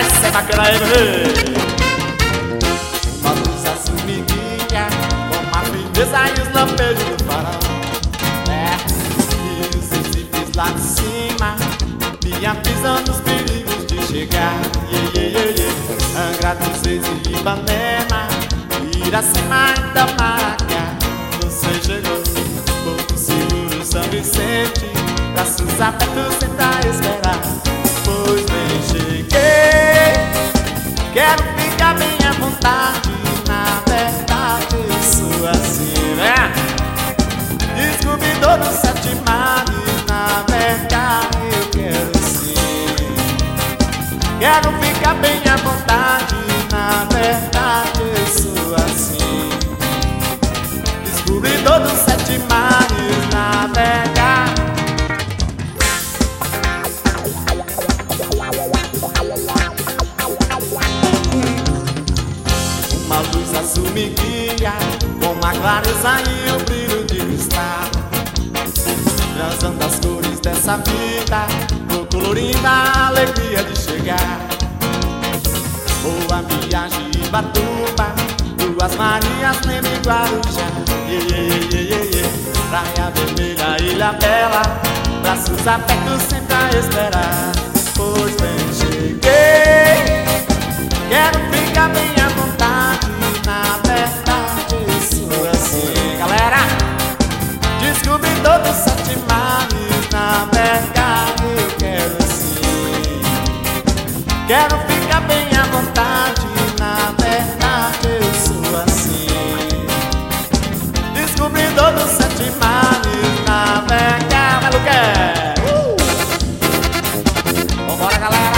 essa é bacana aí, meu rei. Uma luz azul me guia, com a firmeza e os lampejos do farol. E os recifes lá de cima me avisam dos perigos de chegar. Angra dos Reis e Ipanema, Iracema e Itamaracá. Você chegou, Porto Seguro, São Vicente, braços abertos sem tá esperar. Pois bem, cheguei, quero ficar bem à vontade. Na verdade eu sou assim, né? Descobridor dos 7 mares. Na verdade eu quero sim. Quero ficar bem à vontade. Na verdade eu sou assim. Descobridor dos 7 mares. Na verdade. Uma luz azul me guia, com a clareza e o brilho de cristal, transando as cores dessa vida, tô colorindo a alegria de chegar. Boa viagem em Batuba, Duas Marias, Leme e Guarujá. Praia Vermelha, Ilha Bela, braços abertos sempre a esperar. Pois bem, cheguei, quero ficar bem à vontade. Na verdade eu sou assim, galera. Descobridor dos 7 mares. Na verdade eu quero sim. Quero ficar bem à vontade. Na verdade eu sou assim. Descobridor dos 7 mares. Na verdade, Maluqué. Vambora, galera.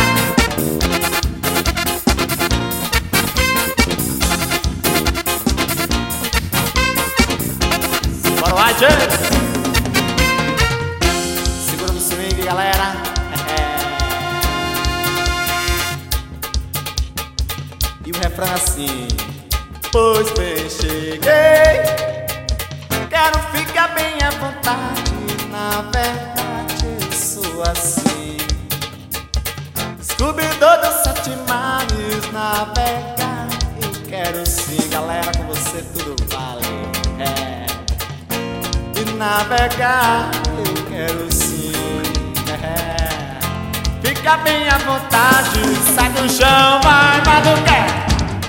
Bora lá, gente. Segura no swing, galera. E o refrão é assim. Pois bem, cheguei, quero ficar bem à vontade. Na verdade eu sou assim. Descobridor dos 7 mares. Na verdade eu quero sim. Galera, com você tudo vale. E navegar eu quero sim. Fica bem à vontade. Sai do chão, vai, Maluqué.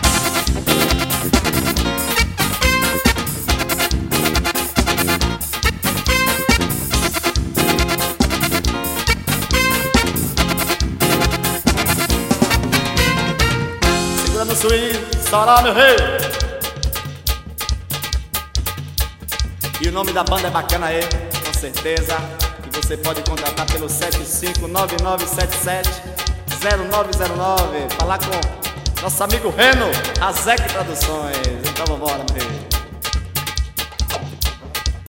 Segura no swing, estoura, meu rei. E o nome da banda é bacana aí, com certeza. E você pode contratar pelo 7599770909. Falar com nosso amigo Reno, a Zec Produções. Então vambora, meu rei.